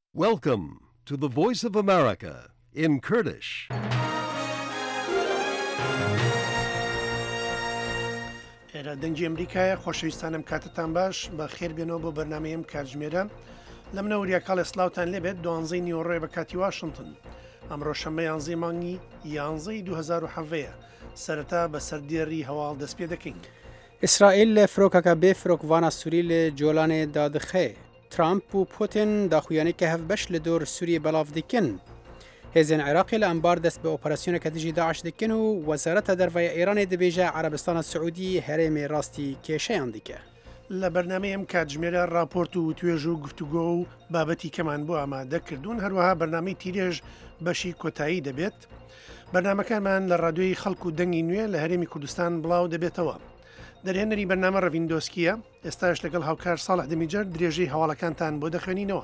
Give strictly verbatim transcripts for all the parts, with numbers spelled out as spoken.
Welcome to the Voice of America in Kurdish. ئێرە دەنگی ئەمریکایە خۆشەویستانم کاتتان باش بە خێر بێنەوە بۆ بەرنمەیەم کاتژمێرە لە منەوەریا کاڵێ سلااوان لێبێت دوانزەی نیوەڕێ بە کاتی واشنگتن ئەمڕۆ شەمە یانزەی مانگی یانزەی دو هەزار و حەڤەیە سەرەتا بە سەردێڕی هەواڵ دەست پێ دەکەین. ئیسرائیل لە فرۆکەکە بێ فرۆکڤانە سووری لە جۆلانێ دادخێ ترامپ و پوتین داخویانێکە هەف بەش لە دۆر سووریە بەڵاو دکن. هێزن عێراقی لە ئەمبار دەست بە ئۆپەراسیۆنێکە دژی داعش دکن و وەزارەتە دەرەوەی ئێرانێ دەبێژە عەرەبستانە سعودی هەرێمێ ڕاستی کێشەیان دیکە. لە بەرنمەیەم کاتژمێرە راپۆرت و توێژ و گفتوگۆ و بابەتی کەمان بۆ ئامادە کردوون هەروەها بەرنامەی تیرێژ بەشی کۆتایی دەبێت. بەرنمەکانمان لە ڕادیۆی خەڵک و دەنگی نوێ لە هەرێمی کوردستان بڵاو دەبێتەوە. دەرهێنەری بەرنامە ڕەڤیندۆسکیە ئێستاش لەگەڵ هاوکار ساڵح دەمیجەر درێژەی هەواڵەکانتان بۆ دەخوێنینەوە.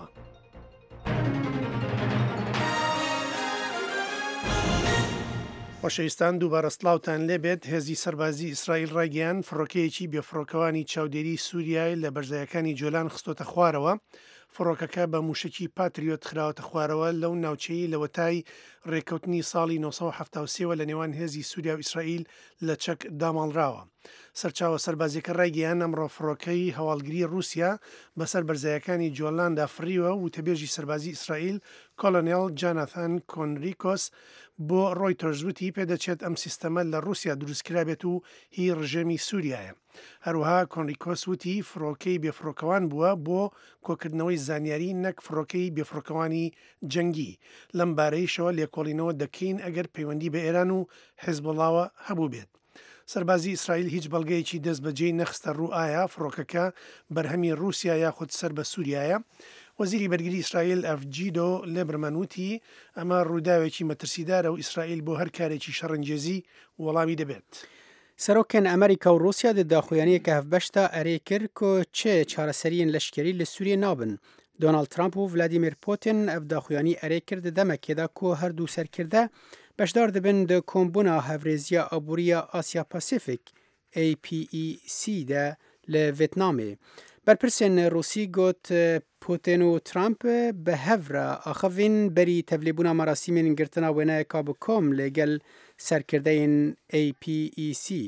خۆشەویستان دووبارە سلااوان لێبێت هێزی سەربازی ئیسرائیل ڕاگەیان فڕۆکەیەکی بێفڕۆکەوانی چاودێری سووریای لە بەرزایەکانی جۆلان خستۆتە خوارەوە. فڕۆکەکە بە موشکی پاتریۆت خراوەتە خوارەوە لەو ناوچەی لە وەتای ڕێکەوتنی ساڵی نۆ سەد و هەفتاد و سێ وە لە نێوان هێزی سووریا و ئیسرائیل لە چەک داماڵراوە. سەرچاوە سەربازیەکە ڕایگەیان ئەمڕۆ فڕۆکەی هەواڵگری رووسیا بەسەر بەرزایەکانی جۆلاندا فریوە و تەبێژی سەربازی ئیسرائیل کۆلۆنێل جاناتان کۆنریکۆس بۆ ڕۆیتەرز وتی پێدەچێت ئەم سیستەمە لە رووسیا دروستکرابێت و هی ڕژێمی سووریایە. هەروەها کۆنریکۆس وتی فڕۆکەی بێفڕۆکەوان بووە بۆ کۆکردنەوەی زانیاری نەک فڕۆکەی بێفڕۆکەوانی جەنگی. لەم بارەیشەوە لێکۆڵینەوە دەکەین ئەگەر پەیوەندی بە ئێران و حیزبوڵاوە هەبوو بێت. سەربازی ئیسرائیل هیچ بەڵگەیەکی دەست بەجێی نەخستە ڕوو ئایا فڕۆکەکە بەرهەمی رووسیا یاخود سەر بە سووریایە. وەزیری بەرگری ئیسرائیل ئەفجیدۆ لێبرمەن وتی ئەمە ڕووداوێکی مەترسیدارە و ئیسرائیل بۆ هەر کارێکی شەڕەنجێزی وەڵامی دەبێت. سەرۆکێن ئەمریکا و رووسیا دە داخویانەیەکە هەفبەشتا ئەرێ کرد کۆ چێ چارەسەریین لەشکێری لە سووریە نابن. دۆناڵد ترامپ و ڤلادیمیر پوتین ئەف داخویانی ئەرێ کرد دەمەکێدا کۆ هەردوو سەرکردە بەشدار دەبن دە کۆمبوونا هەڤرێزیە ئەبووریە ئاسیا پاسیفیک ئێ پی ئی سی دە لە ڤێتنامێ. بەرپرسێن رووسی گوت پوتین و ترامپ بە هەڤرە ئاخەڤین بەری تەڤلێبوونا مەراسیمێن گرتنا وێنایەکا بکۆم لەگەل سەرکردەیەن ئێ پی ئی سی.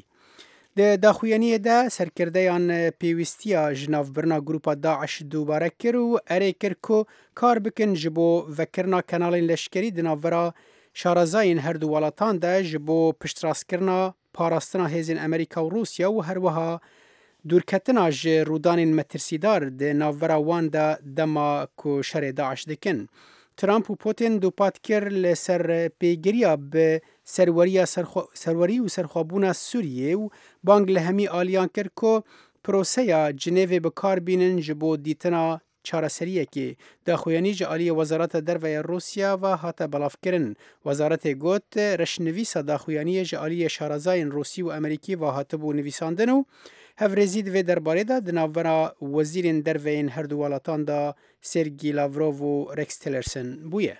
دە داخویانیەدا سەرکردەیان پێویستیە ژناڤبرنا گروپا داعش دووبارە کرد و ئەرێ کرد کۆ کار بکن ji بۆ vekirina kenalên leşkerî di navbera şarazayên her du welatan de ji bo piştrastkirina parastina hêzên Amerîka û Rûsya û her wiha dûrketina ji rûdanên metirsîdar di navbera wan de dema ku şerê Daeş dikin. Trump û Putin dûpat kir li ser pêgiriya bi serweriya serwerî û serxwebûna Sûriyê û bang li hemî aliyan kir ku proseya Cinêvê bikar bînin ji bo dîtina çareseriyekê. Daxuyanî ji aliyê Wezareta Derveya Rûsya ve hate belavkirin. Wezaretê got reşnivîsa daxuyaniyê ji aliyê şarazayên Rûsî û Amerîkî ve hatibû nivîsandin û hevrêzî di vê derbarê de di navbera wezîrên derveyên her du welatan da Sergî Lavrov û Rex Tillerson bûye.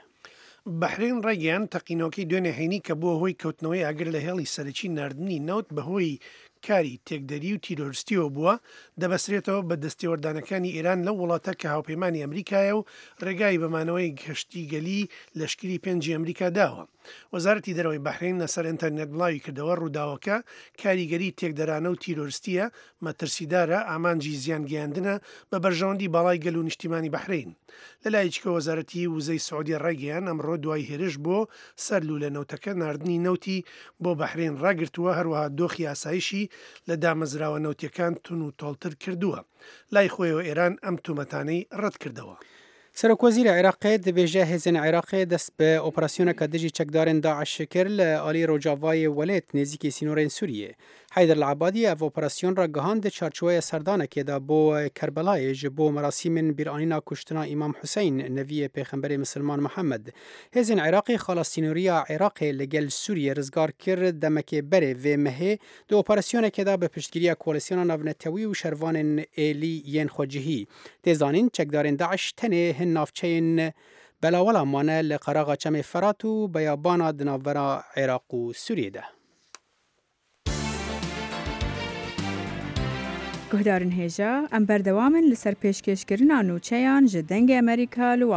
بەحرین ڕێگەیان تەقینۆکی دوێنێ هەینی کە بۆ هۆی کەوتنەوەی ئاگر لە هێڵی سەرەکی نردنی نەوت بەهۆی کاری تێکدەری و تیرۆریستیەوە بووە دەبەسرێتەوە بە دەستێوەردانەکانی ئێران لە وڵاتە کە هاوپەیمانی ئەمریکایە و ڕێگای بەمانەوەی گەشتیگەلی لەشکری پێنجی ئەمریکا داوە. وەزارەتی دەرەوەی بەحرین لەسەر ئینتەرنێت بڵاوی کردەوە ڕووداوەکە کاریگەری تێکدەرانە و تیرۆریستیە مەترسیدارە ئامانجی زیانگەیاندنە بە بەرژەوەندی باڵای گەل و نیشتیمانی بەحرین. لەلایەکە وەزارەتی وزەی سعودی ڕێگەیان ئەمڕۆ دوای هێرش بۆ سەرلو لە نەوتەکە نردنی نەوتی بۆ بەحرین ڕاگرتووە هەروەها دۆخی ئاسایشی لە دامەزراوە نەوتیەکان تون و تۆڵتر کردووە. لای خۆیەوە ئێران ئەم تومەتانەی ڕەت کردەوە. سەرۆکوەزیرە عێراقê dibêje hêzên Iraqê dest bi operasyoneka dijî çekdarên Daeş kir li alî rojavayê welêt nêzîkî sînorên Sûriyê. Heyder Elebadî ev operasyon ra gihand di çarçoveya serdanekê de bo Kerbelayê ji bo merasîmên bîranîna kuştina İmam Hüseyn neviyê pêxemberê Misilman Mihemed. Hêzên Iraqê xala sînoriya Iraqê li gel Sûriyê rizgar kir demekê berê vê mehê di operasyonekê de bi piştgiriya koalîsyona navnetewî û şervanên êlî yên xwecihî. Têzanîn çekdarên Daeş tenê hin navçeyên belawela mane li qeraxa çemê Ferat û beyabana di navbera Iraq û Sûriyê de. Guhdarên hêja em berdewamin li ser pêşkêşkirina nûçeyan ji dengê Amerîka li